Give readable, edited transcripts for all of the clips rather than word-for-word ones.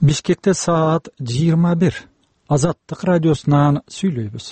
Бишкекте саат 21. Азаттык радиосунан сүйлөйбүз.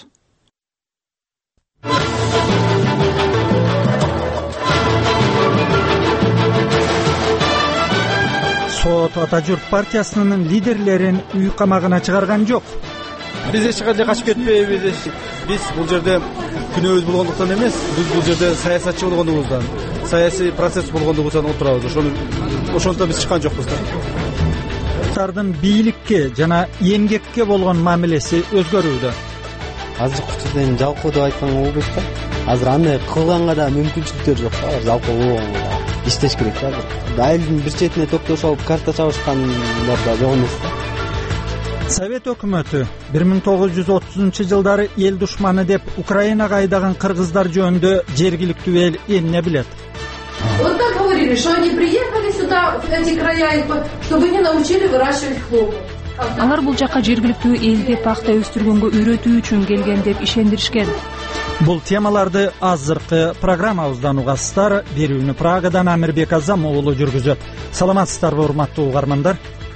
Сот Ата журт партиясынын лидерлерин үй камагына чыгарган жок. Биз эч кандай качып кетпейбиз. Биз бул жерде күнөөбүз болгондуктан эмес, биз бул жерде саясатчы болгондугубуздан, саясий процесс болгондугубуздан отурабыз. Ошондо биз чыккан жокпуз да. Тардын бийликке жана эмгекке болгон мамилеси өзгөрүүдө. Азыр учурда жалпы деп айтканга болбойт да. Азыр андай кылганга да мүмкүнчүлүктөр жок да. Жалпы болгонго иштеш керек да. Айылдын бир четине токтош алып карта чабышкандар да жок эмес да. Совет өкмөтү 1930-жылдары эл душманы деп Украинага айдаган кыргыздар жөнүндө жергиликтүү эл эмне билет? Вот так говорили, что они приехали сюда, в эти края, чтобы не научили выращивать хлопок. Алар бул жакка жергиликтүү элди пахта өстүргөнгө үйрөтүү үчүн келген деп ишендиришкен. Бул темаларды азыркы программабыздан угасыздар. Берүүнү Прагадан Амирбек Азам уулу жүргүзөт. Саламатсыздарбы, урматтуу угармандар?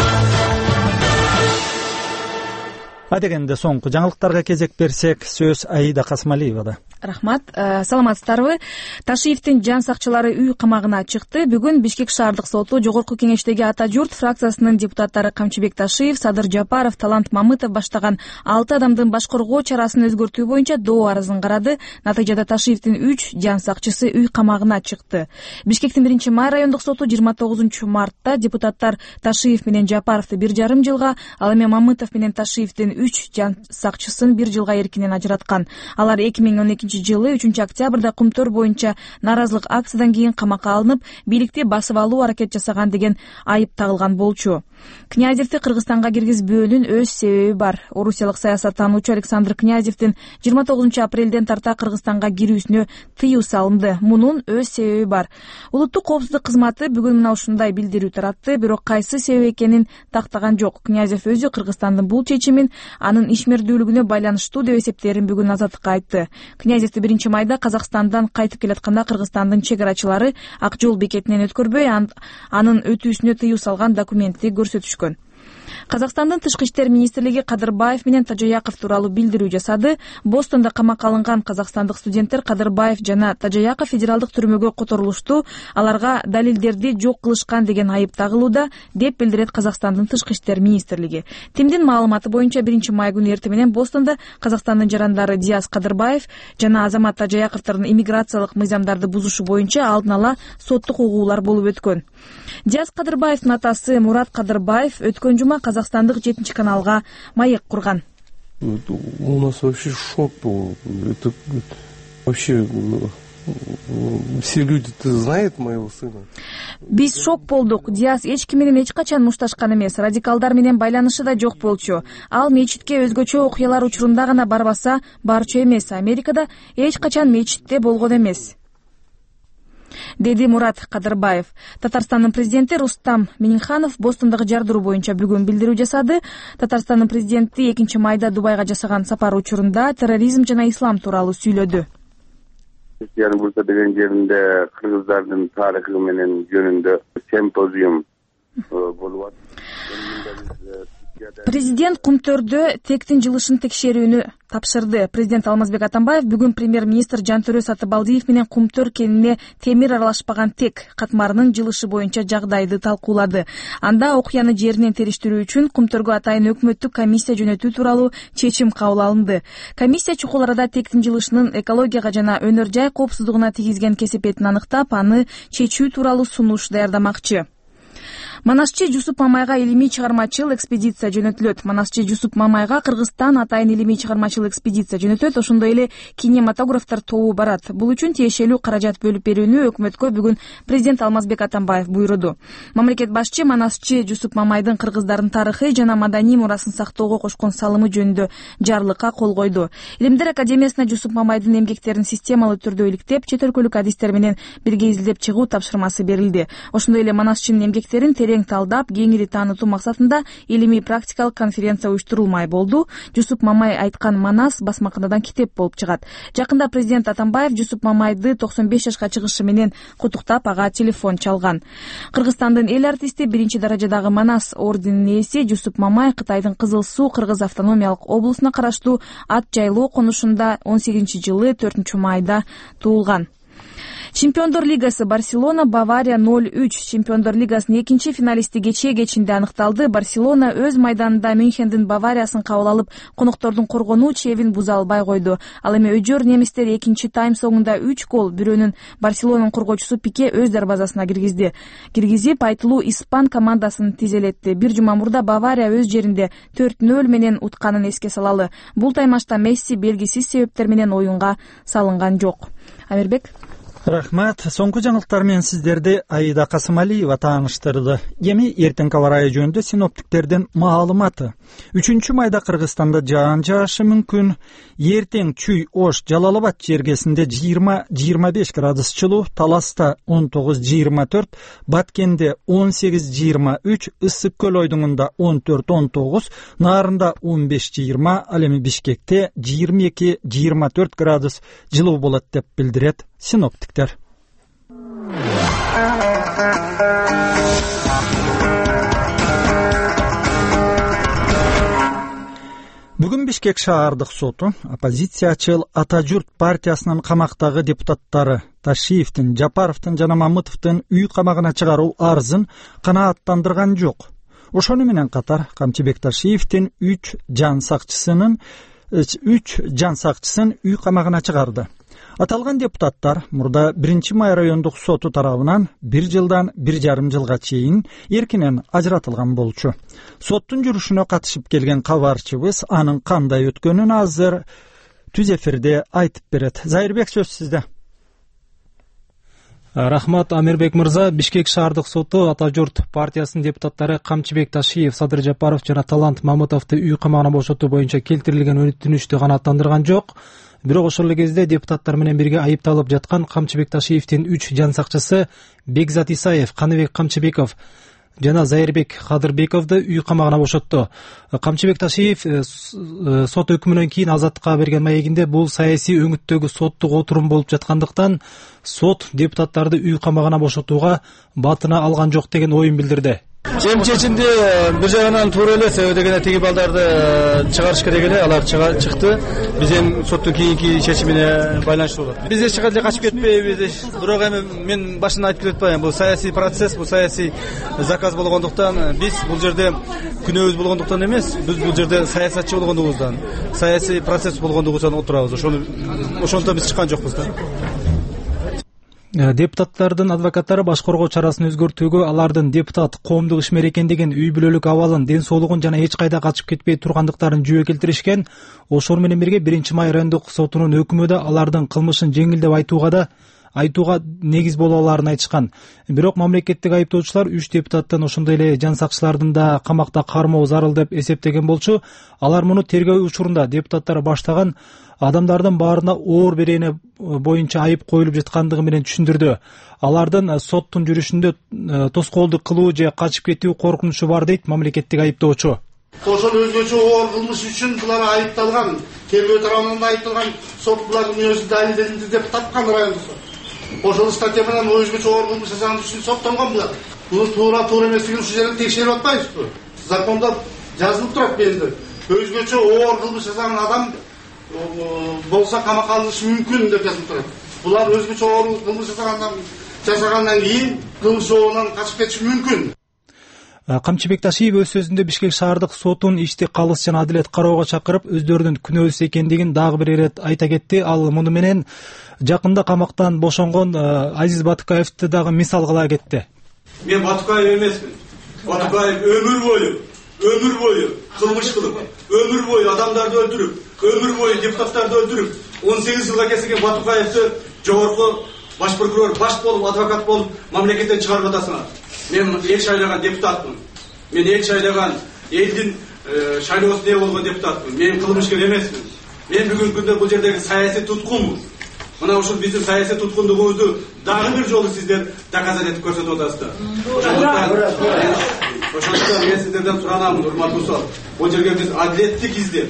Адегенде соңку жаңылыктарга кезек берсек, сөз Аида Касмалиевада. Рахмат. Саламатсыздарбы? Ташиевдин жан сакчылары үй камагына чыкты. Бүгүн Бишкек шаардык соту жогорку кеңештеги Ата журт фракциясынын депутаттары Камчыбек Ташиев, Садыр Жапаров, Талант Мамытов баштаган 6 адамдын баш коргоо чарасын өзгөртүү боюнча доо арызын карады. Натыйжада Ташиевдин 3 жан сакчысы үй камагына чыкты. Бишкектин 1-май райондук соту 29-мартта депутаттар Ташиев менен Жапаровду 1,5 жылга, ал эми Мамытов менен Ташиевдин 3 жан сакчысын 1 жылга эркинен ажыраткан. Алар 2012 жылы 3-октябрда Кумтөр боюнча нааразылык акциядан кийин камакка алынып, бийликти басып алуу аракет жасаган деген айып тагылган болчу. Князевди Кыргызстанга киргизбөөнүн өз себеби бар. Орусиялык саясаттануучу Александр Князевдин 29-апрелден тарта Кыргызстанга кирүүсүнө тыюу салынды. Мунун өз себеби бар. Улуттук коопсуздук кызматы бүгүн мына ушундай билдирүү таратты, бирок кайсы себеп экенин тактаган жок. Князев өзү Кыргызстандын бул чечимин анын ишмердүүлүгүнө байланыштуу деп эсептерин бүгүн Азаттыкка айтты. Князевди 1-майда Казакстандан кайтып келатканда Кыргызстандын чек-арачылары ак жол бекетинен өткөрбөй, анын өтүүсүнө тыюу салган документти көрсөтүшкөн. Казакстандын тышкы иштер министрлиги Кадырбаев менен Тажаяков тууралуу билдирүү жасады. Бостонда камакка алынган казакстандык студенттер Кадырбаев жана Тажаяков федералдык түрмөгө которулушту. Аларга далилдерди жок кылышкан деген айып тагылууда, деп билдирет Казакстандын тышкы иштер министрлиги. ТИМдин маалыматы боюнча 1-май күнү эртең менен Бостонда Казакстандын жарандары Диас Кадырбаев жана Азамат Тажаяковдун иммиграциялык мыйзамдарды бузушу боюнча алдын ала соттук угуулар болуп өткөн. Диас Кадырбаевдин атасы Мурат Кадырбаев өткөн жума казакстандык 7-каналга маек курган. У нас вообще шок был. Это вообще все люди-то знают моего сына. Биз шок болдук. Диас эч ким менен эч качан мушташкан эмес. Радикалдар менен байланышы да жок болчу. Ал мечитке өзгөчө окуялар учурунда гана барбаса, барчу эмес. Америкада эч качан мечитте болгон эмес, деди Мурат Кадырбаев. Татарстандын президенти Рустам Миниханов Бостондогу жардыруу боюнча бүгүн билдирүү жасады. Татарстандын президенти 2-майда Дубайга жасаган сапар учурунда терроризм жана ислам тууралуу сүйлөдү. Бурса деген жеринде кыргыздардын тарыхы менен жөнүндө симпозиум болуп атат. Президент Кумтөрдө тектин жылышын текшерүүнү тапшырды. Президент Алмазбек Атамбаев бүгүн премьер-министр Жантөрө Сатыбалдиев менен Кумтөр кенине темир аралашпаган тек катмарынын жылышы боюнча жагдайды талкуулады. Анда окуяны жеринен териштирүү үчүн Кумтөргө атайын өкмөттүк комиссия жөнөтүү тууралуу чечим кабыл алынды. Комиссия чукул арада тектин жылышынын экологияга жана өнөр жай коопсуздугуна тийгизген кесепетин аныктап, аны чечүү тууралуу сунуш даярдамакчы. Манасчы Жусуп Мамайга илимий чыгармачыл экспедиция жөнөтүлөт. Манасчы Жусуп Мамайга Кыргызстан атайын илимий чыгармачыл экспедиция жөнөтөт. Ошондой эле кинематографтар тобу барат. Бул үчүн тиешелүү каражат бөлүп берүүнү өкмөткө бүгүн президент Алмазбек Атамбаев буйруду. Мамлекет башчы Манасчы Жусуп Мамайдын кыргыздардын тарыхы жана маданий мурасын сактоого кошкон салымы жөнүндө жарлыкка кол койду. Илимдер академиясына Жусуп Мамайдын эмгектерин системалуу түрдө иликтеп, чет өлкөлүк адистер менен бирге изилдеп чыгуу тапшырмасы берилди. Ошондой эле Манасчынын эмгектери нерстерин терең талдап кеңири таанытуу максатында илимий практикалык конференция уюштурулмай болду. Жусуп Мамай айткан манас басмаканадан китеп болуп чыгат. Жакында президент Атамбаев Жусуп Мамайды 95 жашка чыгышы менен куттуктап ага телефон чалган. Кыргызстандын эл артисти 1-даражадагы манас орденинин ээси Жусуп Мамай Кытайдын Кызыл Суу Кыргыз автономиялык облусуна караштуу Ат Жайлоо конушунда 18-жылы 4-майда туулган. Чемпиондор лигасы Барселона Бавария 0-3. Чемпиондор лигасынын экинчи финалисти кечинде аныкталды. Барселона өз майданында Мюнхендин Бавариясын кабыл алып, коноктордун коргонуу чебин буза албай койду. Ал эми өжөр немистер экинчи тайм соңунда 3 гол, бирөөнүн Барселонанын коргоочусу Пике өз дарбазасына киргизип, айтылуу испан командасын тизелетти. Бир жума мурда Бавария өз жеринде 4-0 менен утканын эске салалы. Бул таймашта Месси белгисиз себептер менен оюнга салынган жок. Амирбек. Рахмат. Соңку жаңылыктар менен сиздерди Аида Касымалиева тааныштырды. Эми эртеңки аба ырайы жөнүндө синоптиктердин маалыматы. 3-майда Кыргызстанда жаан жаашы мүмкүн. Эртең Чүй, Ош, Жалал-Абад жергесинде 20-25 градус жылуу, Таласта 19-24, Баткенде 18-23, Ысык көл ойдуңунда 14-19, Нарында 15-20, ал эми Бишкекте 22-24 градус жылуу болот деп билдирет синоптиктер. Бүгүн Бишкек шаардык соту оппозициячыл Атажурт партиясынын камактагы депутаттары Ташиевдин, Жапаровдун жана Мамытовдун үй камагына чыгаруу арызын канааттандырган жок. Ошону менен катар Камчыбек Ташиевдин 3 жан сакчысын үй камагына чыгарды. Аталган депутаттар мурда 1-май райондук соту тарабынан 1 жылдан 1,5 жылга чейин эркинен ажыратылган болчу. Соттун жүрүшүнө катышып келген кабарчыбыз анын кандай өткөнүн азыр түз эфирде айтып берет. Зайырбек, сөз сизде. Рахмат, Амирбек мырза. Бишкек шаардык соту Атажурт партиясынын депутаттары Камчыбек Ташиев, Садыр Жапаров жана Талант Мамытовду үй камагына бошотуу боюнча келтирилген өтүнүштү канааттандырган жок. Бирок ошол эле кезде депутаттар менен бирге айыпталып жаткан Камчыбек Ташиевдин 3 жан сакчысы Бекзат Исаев, Каныбек Камчыбеков жана Зайырбек Кадырбековду үй камагына бошотту. Камчыбек Ташиев сот өкүмүнөн кийин азаттыкка берген маегинде бул саясий өңүттөгү соттук отурум болуп жаткандыктан сот депутаттарды үй камагына бошотууга батына алган жок деген оюн билдирди. Чечимди бир жагынан туура эле, себеби дегенде тиги балдарды чыгарыш керек эле, алар чыкты. Биз эми соттун кийинки чечимине байланыштуу болот. Биз эч кайда качып кетпейбиз. Бирок эми мен башында айтып кетип атпаймынбы, бул саясий процесс, бул саясий заказ болгондуктан биз бул жерде күнөөбүз болгондуктан эмес, биз бул жерде саясатчы болгондугубуздан, саясий процесс болгондугубуздан отурабыз. Ошондон биз чыккан жокпуз да. Депутаттардын адвокаттары баш коргоо чарасын өзгөртүүгө алардын депутат коомдук ишмер экендигин, үй бүлөлүк абалын, ден соолугун жана эч кайда качып кетпей тургандыктарын жүйө келтиришкен. Ошол менен бирге 1-май райондук сотунун өкүмү да алардын кылмышын жеңилдеп айтууга негиз боло аларын айтышкан. Бирок мамлекеттик айыптоочулар 3 депутаттын ошондой эле жан сакчылардын да камакта кармоо зарыл деп эсептеген болчу. Алар муну тергөө учурунда депутаттар баштаган адамдардын баарына оор берене боюнча айып коюлуп жаткандыгы менен түшүндүрдү. Алардын соттун жүрүшүндө тоскоолдук кылуу же качып кетүү коркунучу бар дейт мамлекеттик айыптоочу. Ошол өзгөчө оор кылмыш үчүн булар айыпталган, тергөө тарабынан айыпталган, сот булардын өзү далилденди деп тапкан райондук сот. Ошол статья менен өзгөчө оор кылмыш жасаган үчүн соттолгон булар. Бул туура эместигин ушул жерде текшерип атпайбызбы? Закондо жазылып турат бенде. Өзгөчө оор кылмыш жасаган адам болса камакка алынышы мүмкүн деп жазылып турат. Булар өзгөчө оор кылмыш жасагандан кийин кылмыш жообунан качып кетиши мүмкүн. Камчыбек Ташиев өз сөзүндө Бишкек шаардык сотун ишти калыс жана адилет кароого чакырып, өздөрүнүн күнөөсүз экендигин дагы бир ирет айта кетти. Ал муну менен жакында камактан бошонгон Азиз Батукаевди дагы мисал кыла кетти. Мен Батукаев эмесмин. Батукаев өмүр бою кылмыш кылып, өмүр бою адамдарды өлтүрүп, өмүр бою депутаттарды өлтүрүп, 18 жылга кесилген Батукаевди жогорку баш прокурор, баш болуп, адвокат болуп, мамлекеттен чыгарып атасыңар. Мен эл шайлаган депутатмын. Мен эл шайлаган, элдин шайлоосуна ээ болгон депутатмын. Мен кылмышкер эмесмин. Мен бүгүнкү күндө бул жердеги саясий туткунмун. Мына ушул биздин саясий туткундугубузду дагы бир жолу сиздер доказать этип көрсөтүп атасыздар. Ошондуктан мен сиздерден суранамын, урматтуу сот. Бул жерге биз адилеттик издеп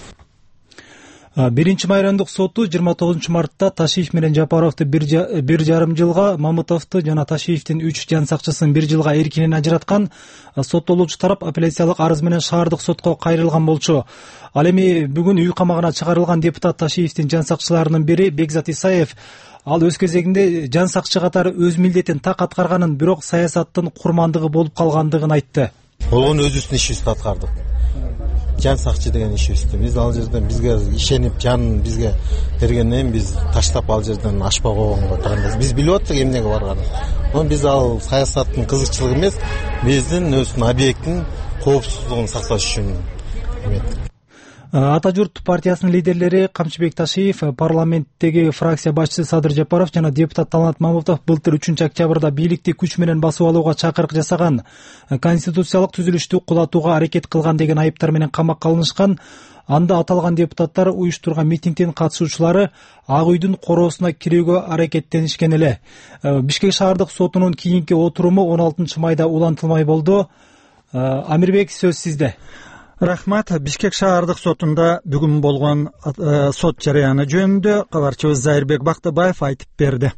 1 райондук соту 29 мартта Ташиев менен Жапаровду 1,5 жылга, Мамытовду жана Ташиевдин 3 жан сакчысын 1 жылга эркинен ажыраткан. Соттолуучу тарап апелляциялык арыз менен шаардык сотко кайрылган болчу. Ал эми бүгүн үй камагына чыгарылган депутат Ташиевдин жан сакчыларынын бири Бекзат Исаев. Ал өз кезегинде жан сакчы катары өз милдетин так аткарганын, бирок саясаттын курмандыгы болуп калгандыгын айтты. Болгон өзүбүздүн ишибизди аткардык. Жан сакчы деген ишибизди биз ал жерден бизге ишенип жанын бизге бергенден биз таштап ал жерден ашпай койгонго тагынбыз. Биз билип аттык эмнеге барганын. Биз ал саясаттын кызыкчылыгы эмес, биздин өзүнүн объекттин коопсуздугун сакташ үчүн эметтик. Ата журт партиясынын лидерлери Камчыбек Ташиев, парламенттеги фракция башчысы Садыр Жапаров жана депутат Талант Мамытов былтыр 3-октябрда бийликти күч менен басып алууга чакырык жасаган, конституциялык түзүлүштү кулатууга аракет кылган деген айыптар менен камакка алынышкан. Анда аталган депутаттар уюштурган митингдин катышуучулары Ак үйдүн короосуна кирүүгө аракеттенишкен эле. Бишкек шаардык сотунун кийинки отуруму 16 майда улантылмай болду. Амирбек, сөз сизде. Рахмат. Бишкек шаардык сотунда бүгүн болгон сот жарыяны жөнүндө кабарчыбыз Зайырбек Бактыбаев айтып берди.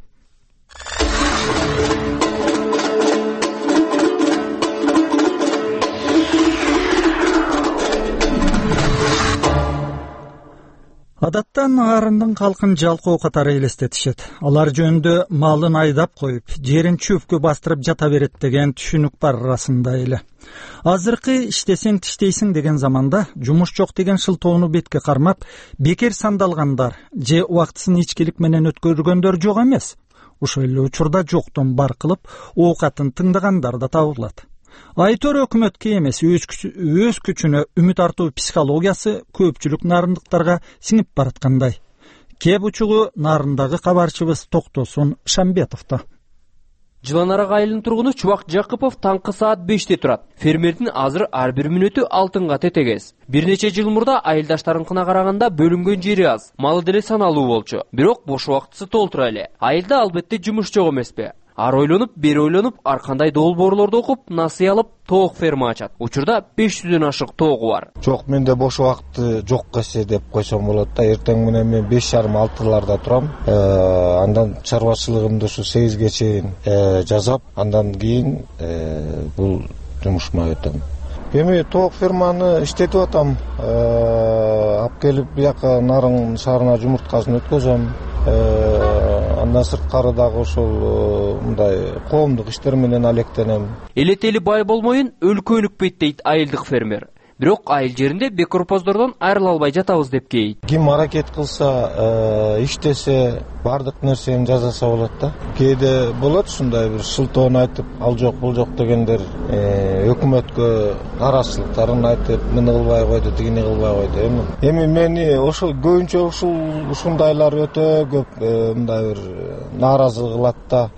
Адатта наарындын калкын жалкоо катары элестетишет. Алар жөнүндө малын айдап коюп, жерин чөпкө бастырып жата берет деген түшүнүк бар арасында эле. Азыркы иштесең тиштейсиң деген заманда жумуш жок деген шылтоону бетке кармап, бекер сандалгандар же убактысын ичкилик менен өткөргөндөр жок эмес. Ошол эле учурда жоктон бар кылып, оокатын тыңдагандар да табылат. Айтор өкмөткө эмес, өз күчүнө үмүт артуу психологиясы көпчүлүк нарындыктарга сиңип бараткандай. Кеп учугу нарындагы кабарчыбыз Токтосун Шамбетовдо. Жыланарак айылынын тургуну Чубак Жакыпов таңкы саат 5те турат. Фермердин азыр ар бир мүнөтү алтынга тетегес. Бир нече жыл мурда айылдаштарынкына караганда бөлүнгөн жери аз, малы деле саналуу болчу. Бирок бош убактысы толтура эле. Айылда албетте жумуш жок эмеспи? Ар ойлонуп, бери ойлонуп, ар кандай доолбоорлорду окуп, насыя алып, тоок ферма ачат. Учурда 500дөн ашык тоогу бар. Жок, менде бош убакты жокко эсе деп койсом болот да. Эртең менен мен 5,5-6 турам. Андан чарбачылыгымды ушу 8ге чейин жазап, андан кийин бул жумушума өтөм. Эми тоок ферманы иштетип атам. Ап келип бияка Нарын шаарына жумурткасын өткөзөм. Андан сырткары дагы ошол мындай коомдук иштер менен алектенем. Элетели бай болмоюн өлкөнүкпөйт дейт айылдык фермер. Бирок айыл жеринде бекорпоздордон айрыла албай жатабыз деп кейт. Ким аракет кылса, иштесе, бардык нерсени жасаса болот да. Кээде болот ушундай бир шылтоону айтып, ал жок, бул жок дегендер, өкмөткө нараазычылыктарын айтып, муну кылбай койду, тигини кылбай койду. Эми мени ошол көбүнчө ушундайлар өтө көп мындай бир нааразы кылат да.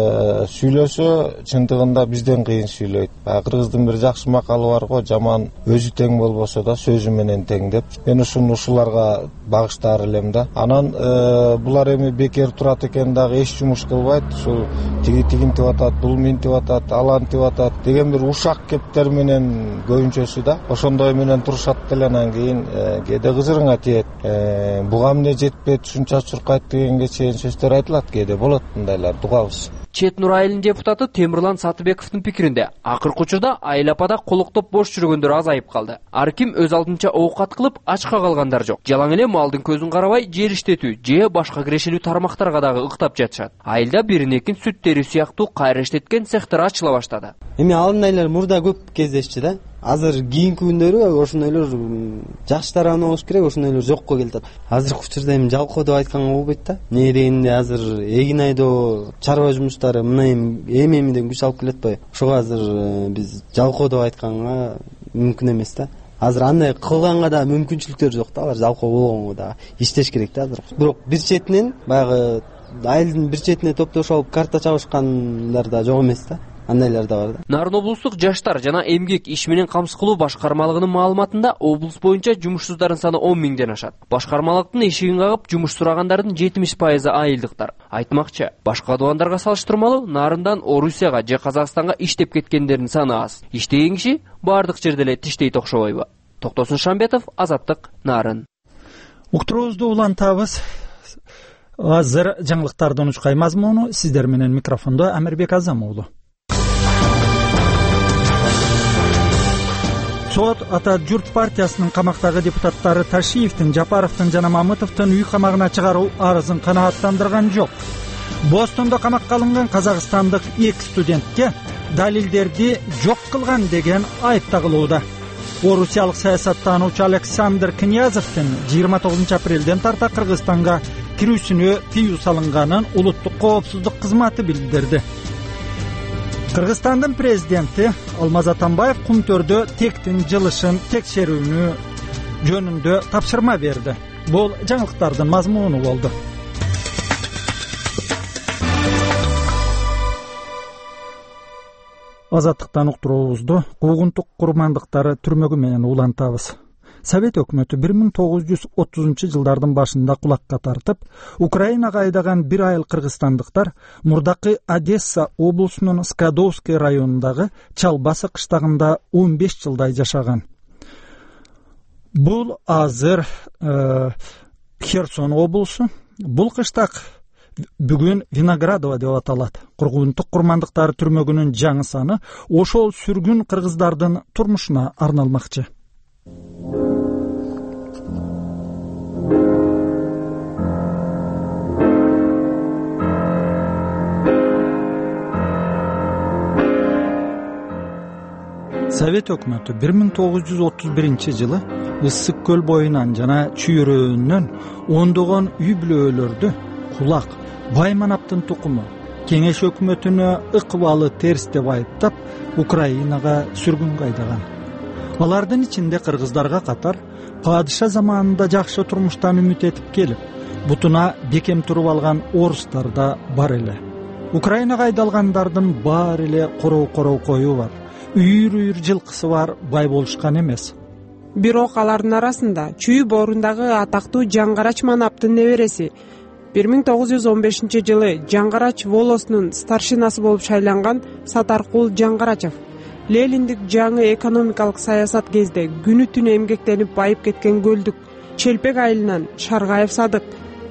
Сүйлөсө чындыгында бизден кыйын сүйлөйт. Кыргыздын бир жакшы макалы бар го, жаман өзү тең болбосо да сөзү менен тең деп. Мен ушуларга багыштаар элем да. Анан булар эми бекер турат экен дагы эч жумуш кылбайт. Ушул тигинтип атат, бул минтип атат, алантип атат деген бир ушак кептер менен көбүнчөсү да. Ошондой менен турушат деле, анан кийин кээде кызырыңа тиет. Буга эмне жетпейт, ушунча чуркайт дегенге чейин сөздөр айтылат, кээде болот мындайлар, дугабыз. Чет Нур айылынын депутаты Темирлан Сатыбековдун пикиринде, акыркы учурда айыл апада колоктоп бош жүргөндөр азайып калды. Ар ким өз алдынча оокат кылып, ачка калгандар жок. Жалаң эле малдын көзүн карабай, жер иштетүү же башка кирешелүү тармактарга дагы ыктап жатышат. Айылда биринекин сүт терүү сыяктуу кайра иштеткен цехтер ачыла баштады. Эми алындайлар мурда көп кездешчү да. Азыр кийинки күндөрү ошондойлор жакшы тарабына болуш керек, ошондойлор жокко келип атат. Азыркы учурда эми жалкоо деп айтканга болбойт да. Эмне дегенде азыр эгин айдоо, чарба жумуштары мына эми-эмиден күч алып келет атпайбы? Ошого азыр биз жалкоо деп айтканга мүмкүн эмес да. Азыр андай кылганга да мүмкүнчүлүктөр жок да, алар жалкоо болгонго да иштеш керек да азыр. Бирок бир четинен баягы айылдын бир четине топтошуп алып карта чабышкандар да жок эмес да. андайлар да бар да. Нарын облустук жаштар жана эмгек иш менен камсыз кылуу башкармалыгынын маалыматында облус боюнча жумушсуздардын саны 10 миңден ашат. Башкармалыктын эшигин кагып жумуш сурагандардын 70% айылдыктар. Айтмакчы, башка дубандарга салыштырмалуу Нарындан Орусияга же Казакстанга иштеп кеткендердин саны аз. Иштеген киши бардык жерде эле тиштейт окшобойбу? Токтосун Шамбетов, Азаттык, Нарын. Уктуруубузду улантабыз. Азыр жаңылыктардын учкай мазмуну сиздер менен микрофондо Амирбек Азам уулу. Сот Ата Журт партиясынын камактагы депутаттары Ташиевдин, Жапаровдун жана Мамытовдун үй камагына чыгаруу арызын канааттандырган жок. Бостондо камакка алынган казакстандык 2 студентке далилдерди жок кылган деген айып тагылууда. Орусиялык саясаттануучу Александр Князевдин 29 апрелден тарта Кыргызстанга кирүүсүнө тыюу салынганын улуттук коопсуздук кызматы билдирди. Кыргызстандын президенти Алмаз Атамбаев Кумтөрдө тектин жылышын текшерүүнү жөнүндө тапшырма берди. Бул жаңылыктардын мазмуну болду. Азаттыктан уктуруубузду куугунтук курмандыктары түрмөгү менен улантабыз. Совет өкмөтү 1930-жылдардын башында кулакка тартып, Украинага айдаган 1 айыл кыргызстандыктар мурдакы Одесса облусунун Скадовский районундагы Чалбасы кыштагында 15 жылдай жашаган. Бул азыр Херсон облусу. Бул кыштак бүгүн Виноградово деп аталат. Кургунтук курмандыктары түрмөгүнүн жаңы саны ошол сүргүн кыргыздардын турмушуна арналмакчы. Совет өкмөтү 1931-жылы Ысык көл боюнан жана чүйрөөнөн ондогон үй бүлөлөрдү кулак, Байманаптын тукуму Кеңеш өкмөтүнө ыкыбалы терс деп айыптап, Украинага сүргүнгө айдаган. Алардын ичинде кыргыздарга катар падыша заманында жакшы турмуштан үмүт этип келип, бутуна бекем туруп алган орустар да бар эле. Украинага айдалгандардын баары эле короо коюу бар. Үйүр жылкысы бар, бай болушкан эмес. Бирок алардын арасында Чүй боорундагы атактуу Жаңгарач Манаптын небереси 1915-жылы Жаңгарач волосунун старшинасы болуп шайланган Сатаркул Жаңгарачев, Лениндик жаңы экономикалык саясат кезде күнү-түнү эмгектенип байып кеткен көлдүк Челпек айылынан Шаргаев Садык,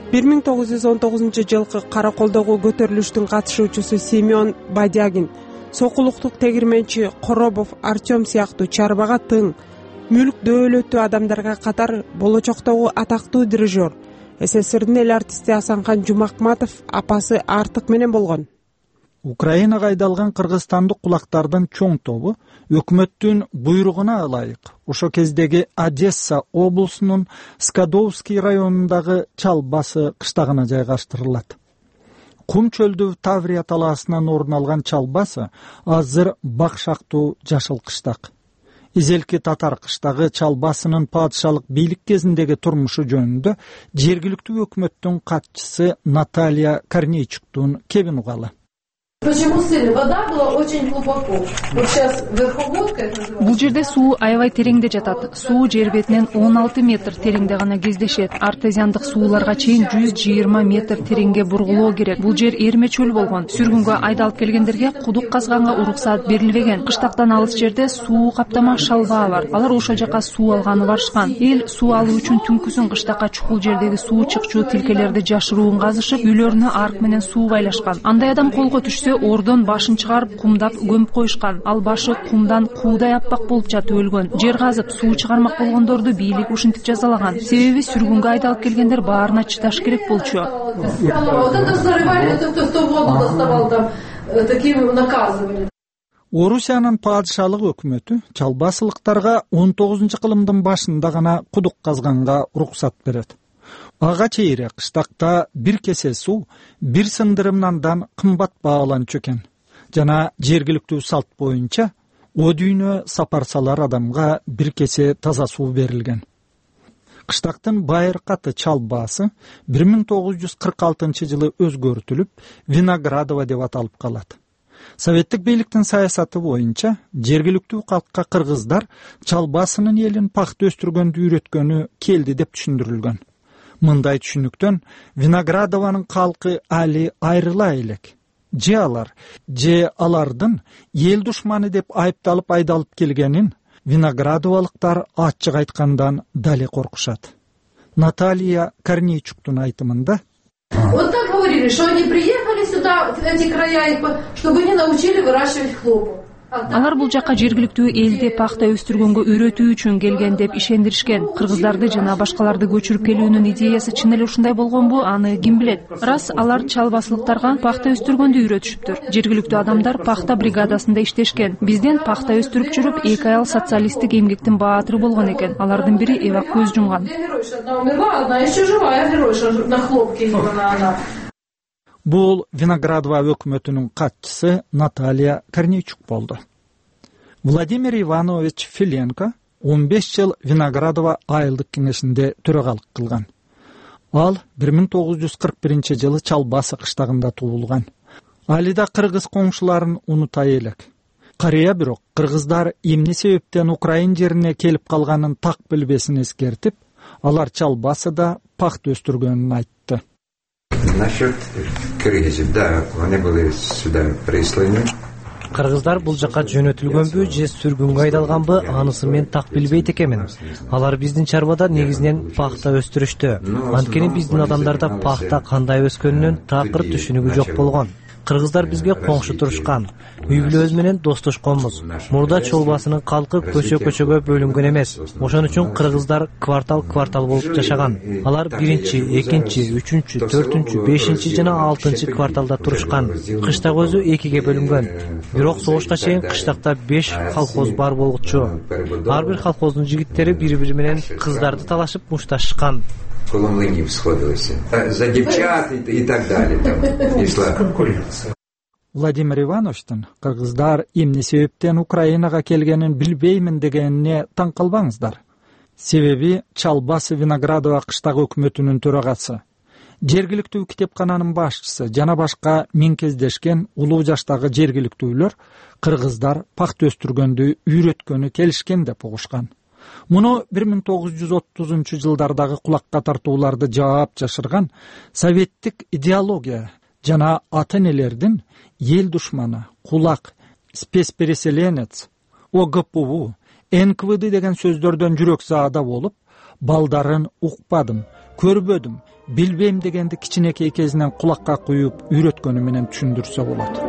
1919-жылкы Караколдогу көтөрүлүштүн катышуучусу Семен Бадягин, сокулуктук тегирменчи Коробов Артем сыяктуу чарбага тың, мүлк дөөлөттүү адамдарга катар болочоктогу атактуу дирижер, СССРдин эл артисти Асанхан Жумакматов апасы Артык менен болгон. Украинага айдалган кыргызстандык кулактардын чоң тобу өкмөттүн буйругуна ылайык ошо кездеги Одесса облусунун Скадовский районундагы Чалбасы кыштагына жайгаштырылат. Кум чөлдүү Таврия талаасынан орун алган Чалбасы азыр бакшактуу жашыл кыштак. Изелки татар кыштагы Чалбасынын падышалык бийлик кезиндеги турмушу жөнүндө жергиликтүү өкмөттүн катчысы Наталья Корнейчуктун кебин угалы. Почему сыли? Вода была очень глубоко. Вот сейчас верховодка это называется. Бул жерде суу аябай тереңде жатат. Суу жер бетинен 16 метр тереңде гана кездешет. Артезиандык сууларга чейин 120 метр тереңге бургулоо керек. Бул жер эрме чөл болгон. Сүргүнгө айдалып келгендерге кудук казганга уруксаат берилбеген. Кыштактан алыс жерде суу каптама шалбаа бар. Алар ошол жака суу алганы барышкан. Эл суу алуу үчүн түнкүсүн кыштакка чукул жердеги суу чыкчуу тилкелерди жашыруун казышып, үйлөрүнө арк менен суу байлашкан. Андай адам колго түшсө ордон башын чыгарып кумдап көмүп коюшкан. Ал башы кумдан куудай аппак болуп жатып өлгөн. Жер казып суу чыгармак болгондорду бийлик ушинтип жазалаган. Себеби сүргүнгө айдалып келгендер баарына чыдаш керек болчу. Орусиянын падышалык өкмөтү Чалбасылыктарга 19-кылымдын башында гана кудук казганга уруксат берет. Ага чейре кыштакта бир кесе суу бир сындырымнандан кымбат бааланчу экен. Жана жергиликтүү салт боюнча о дүйнө сапарсалар адамга бир кесе таза суу берилген. Кыштактын байыркаты Чалбасы 1946-жылы өзгөртүлүп Виноградово деп аталып калат. Советтик бийликтин саясаты боюнча жергиликтүү калкка кыргыздар чалбасынын элин пахта өстүргөндү үйрөткөнү келди деп түшүндүрүлгөн. Мындай түшүнүктөн Виноградованын калкы али айрыла элек. Же алардын эл душманы деп айыпталып айдалып келгенин виноградовалыктар ачык айткандан дале коркушат. Наталья Корнейчуктун айтымында: Вот так говорили, что они приехали сюда, в эти края, чтобы не научили выращивать хлопок. Алар бул жакка жергиликтүү элди пахта өстүргөнгө үйрөтүү үчүн келген деп ишендиришкен. Кыргыздарды жана башкаларды көчүрүп келүүнүн идеясы чын эле ушундай болгонбу, аны ким билет. Рас, алар чалбасылыктарга пахта өстүргөндү үйрөтүшүптүр. Жергиликтүү адамдар пахта бригадасында иштешкен. Бизден пахта өстүрүп жүрүп, 2 аял социалисттик эмгектин баатыры болгон экен. Алардын бири эва көз жумган. Бул Виноградова өкмөтүнүн катчысы Наталья Корнейчук болду. Владимир Иванович Филенко 15 жыл Виноградова айылдык кеңешинде төрагалык кылган. Ал 1941 жылы Чалбасы кыштагында туулган. Али да кыргыз коңшуларын унутай элек. Карыя бирок кыргыздар эмне себептен Украин жерине келип калганын так билбесин эскертип, алар Чалбасыда пахта өстүргөнүн айтты. Насчет кыргызов, да, они были сюда присланы. Кыргыздар бул жака жөнөтүлгөнбү же сүргүнгө айдалганбы, анысын мен так билбейт экенмин. Алар биздин чарбада негизинен пахта өстүрүштү. Анткени биздин адамдарда пахта кандай өскөнүнүн такыр түшүнүгү жок болгон. Кыргыздар бизге коңшу турушкан. Үй бүлөбүз менен достошконбуз. Мурда Чалбасынын калкы көчөгө бөлүнгөн эмес. Ошон үчүн кыргыздар квартал болуп жашаган. Алар 1-чи, 2-чи, 3-чү, 4-чү, 5-чи жана 6-чы кварталда турушкан. Кыштак өзү 2ге бөлүнгөн. Бирок согушка чейин кыштакта 5 колхоз бар болгучу. Ар бир колхоздун жигиттери бири-бири менен кыздарды талашып мушташкан. Коломлыни всходились. За девчат и так далее. Владимир Ивановичтин кыргыздар эмне себептен Украинага келгенин билбеймин дегенине таң калбаңыздар. Себеби Чалбасы Виноградова кыштак өкмөтүнүн төрагасы, жергиликтүү китепкананын башчысы жана башка мен кездешкен улуу жаштагы жергиликтүүлөр кыргыздар пахта өстүргөндү үйрөткөнү келишкен деп угушкан. Муну 1930-жылдардагы кулакка тартууларды жаап жашырган советтик идеология жана ата-энелердин эл душманы, кулак, спецпереселенец, ОГПУ, НКВД деген сөздөрдөн жүрөк заада болуп, балдарын укпадым, көрбөдүм, билбейм дегенди кичинекей кезинен кулакка куюп үйрөткөнү менен түшүндүрсө болот.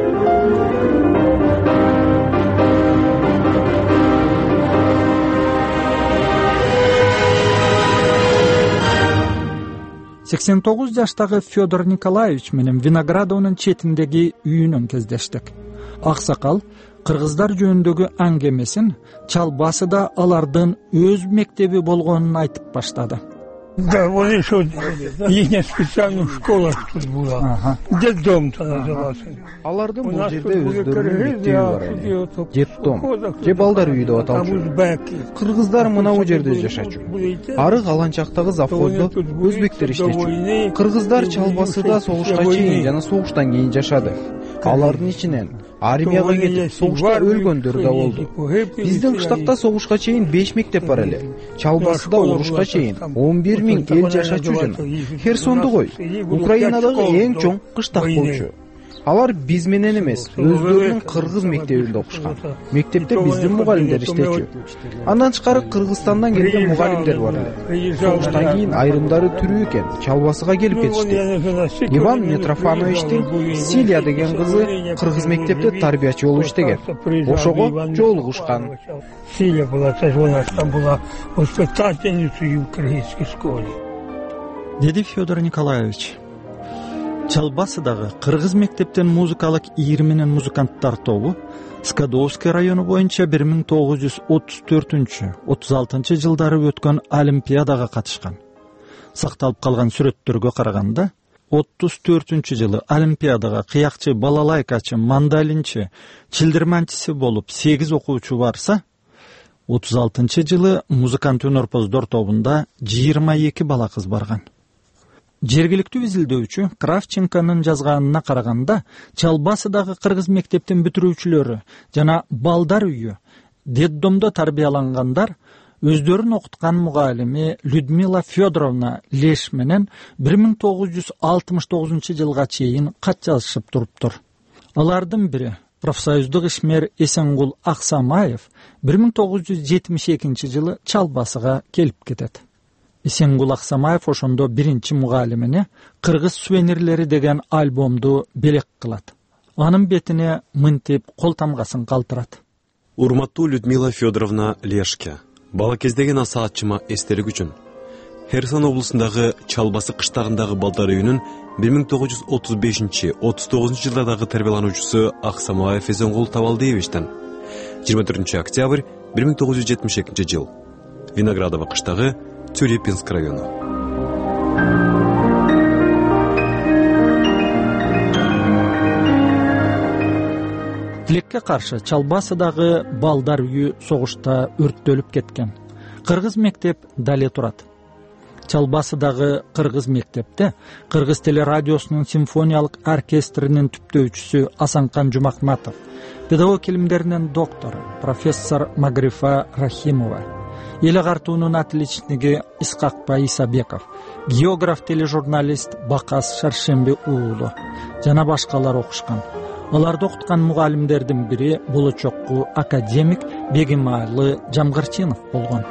Сексен 9 жаштагы Федор Николаевич менен Виноградованын четиндеги үйүнөн кездештик. Аксакал кыргыздар жөнүндөгү аңгемесин Чалбасыда алардын өз мектеби болгонун айтып баштады. Да, вот еще есть специальная школа тут была. Детдом назывался. Алардын бул жерде өздөрүнүн мектеби бар эле. Детдом же балдар үйү деп аталчу. Кыргыздар мынау жерде жашачу. Ары каланчактагы завхоздо өзбектер иштечү. Кыргыздар Чалбасыда согушка чейин жана согуштан кийин жашады. Алардын ичинен армияга кетип согушта өлгөндөр да болду. Биздин кыштакта согушка чейин 5 мектеп бар эле. Чалбасыда урушка чейин 11 000 эл жашачу жана Херсонду кой, Украинадагы эң чоң кыштак болчу. Алар биз менен эмес, өздөрүнүн кыргыз мектебинде окушкан. Мектепте биздин мугалимдер иштечү. Андан тышкары Кыргызстандан келген мугалимдер бар эле. Согуштан кийин айрымдары тирүү экен, Чалбасыга келип кетишти. Иван Митрофановичтин Силия деген кызы кыргыз мектепте тарбиячы болуп иштеген. Ошого жолугушкан. Силия была, там была воспитательницей в кыргызской школе. Деди Федор Николаевич. Чалбасыдагы кыргыз мектептен музыкалык 20 менен музыканттар тобу Скадовский району боюнча 1934-36 жылдары өткөн Олимпиадага катышкан. Сакталып калган сүрөттөргө караганда 34 жылы Олимпиадага кыякчы, балалайкачы, мандалинчи, чилдирманчысы болуп 8 окуучу барса, 36 жылы музыкант өнөрпоздор тобунда 22 бала кыз барган. Жергиликтүү изилдөөчү Кравченконун жазганына караганда, Чалбасыдагы кыргыз мектептин бүтүрүүчүлөрү жана балдар үйү, детдомдо тарбиялангандар өздөрүн окуткан мугалими Людмила Федоровна Леш менен 1969 жылга чейин кат жазышып туруптур. Алардын бири профсоюздук ишмер Эсенгул Аксамаев 1972 жылы Чалбасыга келип кетет. Эсенгул Аксамаев ошондо биринчи мугалимини «Кыргыз сувенирлери» деген альбомду белек кылат. Анын бетине мынтип кол тамгасын калтырат. Урматтуу Людмила Федоровна Лешке, бала кездеген аса ачыма эстелик үчүн. Херсон облусундагы Чалбасы кыштагындагы балдар үйүнүн 1935-39 жылдардагы тарбиялануучусу Аксамаев Эсенгул Табалдиевичтен 24 октябрь 1972 жыл. Виноградово кыштагы Тюрепинск району. Тилекке каршы Чалбасыдагы балдар үйү согушта өрттөлүп кеткен. Кыргыз мектеп дале турат. Чалбасыдагы кыргыз мектепте Кыргыз телерадиосунун симфониялык оркестринин түптөөчүсү Асанкан Жумахматов, педагог илимдеринин доктору профессор Магрифа Рахимова, эл агартуунун отличниги Исхакбай Исабеков, географ тележурналист Бакас Шаршемби уулу жана башкалар окушкан. Аларды окуткан мугалимдердин бири болочокку академик Бегималы Жамгырчинов болгон.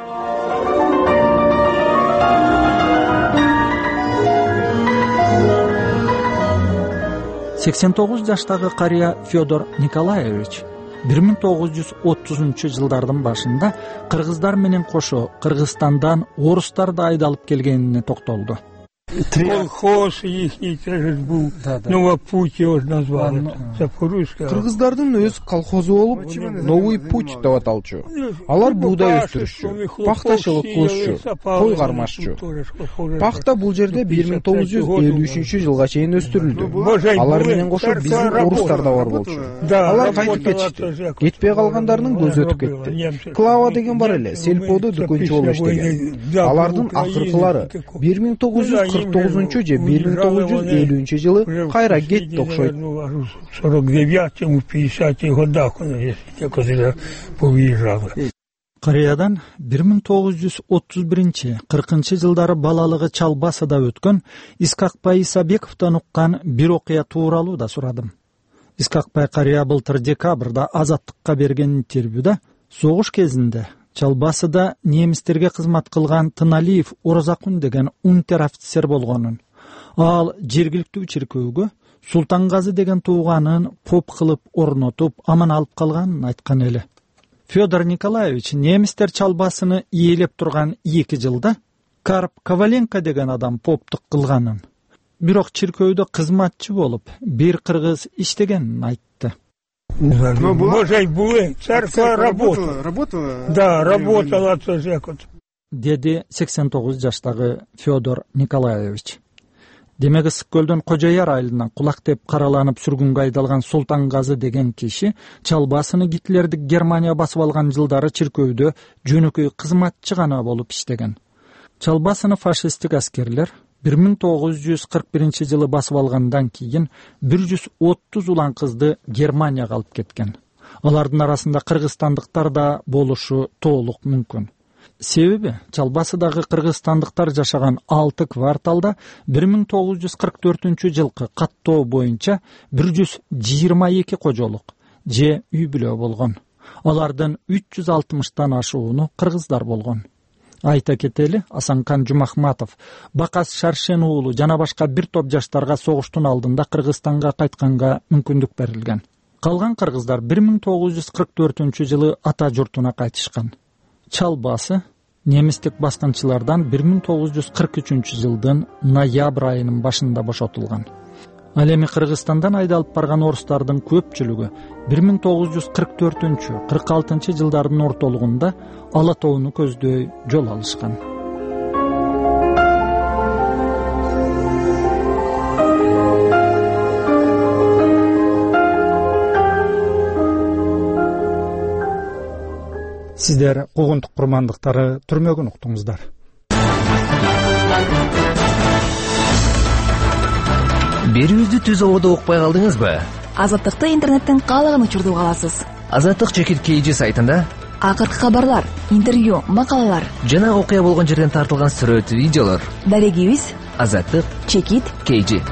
«89 жаштагы карыя Федор Николаевич 1930 жылдардын башында кыргыздар менен кошо Кыргызстандан орустарды айдалып келгенине токтолду. Колхоз ихний был, Новопуть его назвали, Запорожская. Кыргыздардын өз колхозу болуп, Новый путь деп аталчу. Алар буудай өстүрүшчү, пахтачылык кылышчу, кой кармашчу. Пахта бул жерде 1953 жылга чейин өстүрүлдү. Алар менен кошо биздин орустар да бар болчу. Алар кайтып кетишти. Кетпей калгандарынын көзү өтүп кетти. Клава деген бар эле, сельподо дүкөнчү болуп иштеген. Алардын акыркылары 1949 же 1950 жылы кайра кетти окшойт. 49-50 годах повыезжало. Кореядан 1931-40 жылдары балалыгы Чалбасыда өткөн Исхакбай Исабековдон уккан бир окуя тууралуу да сурадым. Исхакбай карыя былтыр декабрда Азаттыкка берген интервьюда согуш кезинде Чалбасыда немистерге кызмат кылган Тыналиев Орозакун деген унтер-офицер болгонун, ал жергиликтүү чиркөөгө Султангазы деген тууганын поп кылып орнотуп аман алып калганын айткан эле. Федор Николаевич немистер Чалбасыны ээлеп турган 2 жылда Карп Коваленко деген адам поптук кылганын, бирок чиркөөдө кызматчы болуп бир кыргыз иштегенин айтты. Может, было, церковь работала. Да, работала церковь. Деди 89 жаштагы Федор Николаевич. Демек Ысык көлдөн Кожояр айылынан кулак деп караланып сүргүнгө айдалган Султангазы деген киши Чалбасыны Гитлердик Германия басып алган жылдары чиркөөдө жөнөкөй кызматчы гана болуп иштеген. Чалбасыны фашисттик аскерлер 1941 жылы басып алгандан кийин 130 улан кызды Германияга алып кеткен. Алардын арасында кыргызстандыктар да болушу толук мүмкүн. Себеби Чалбасыдагы кыргызстандыктар жашаган 6 кварталда 1944 жылкы каттоо боюнча 122 кожолук же үй-бүлө болгон. Алардын 360тан ашууну кыргыздар болгон. Айта кетели, Асанкан Жумахматов, Бакас Шаршен уулу жана башка бир топ жаштарга согуштун алдында Кыргызстанга кайтканга мүмкүндүк берилген. Калган кыргыздар 1944 жылы ата журтуна кайтышкан. Чалбасы немистик баскынчылардан 1943 жылдын ноябрь айынын башында бошотулган. Ал эми Кыргызстандан айдалып барган орустардын көпчүлүгү 1944-46 жылдардын ортолугунда Ала тоону көздөй жол алышкан. Сиздер куугунтук курмандыктары түрмөгүн уктуңуздар. Берүүбүздү түз ободо укпай калдыңызбы? Азаттыкты интернеттен каалаган учурда уга аласыз. Азаттык чекит KG сайтында акыркы кабарлар, интервью, макалалар жана окуя болгон жерден тартылган сүрөт, видеолор. Дарегибиз Азаттык чекит KG.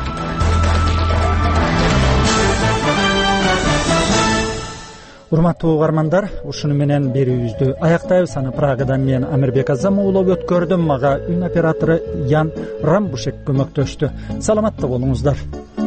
Урматтуу угармандар, ушуну менен берүүбүздү аяктайбыз. Аны Прагадан мен Амирбек Азам уулап өткөрдүм. Мага үн оператору Ян Рамбушек көмөктөштү. Саламатта болуңуздар.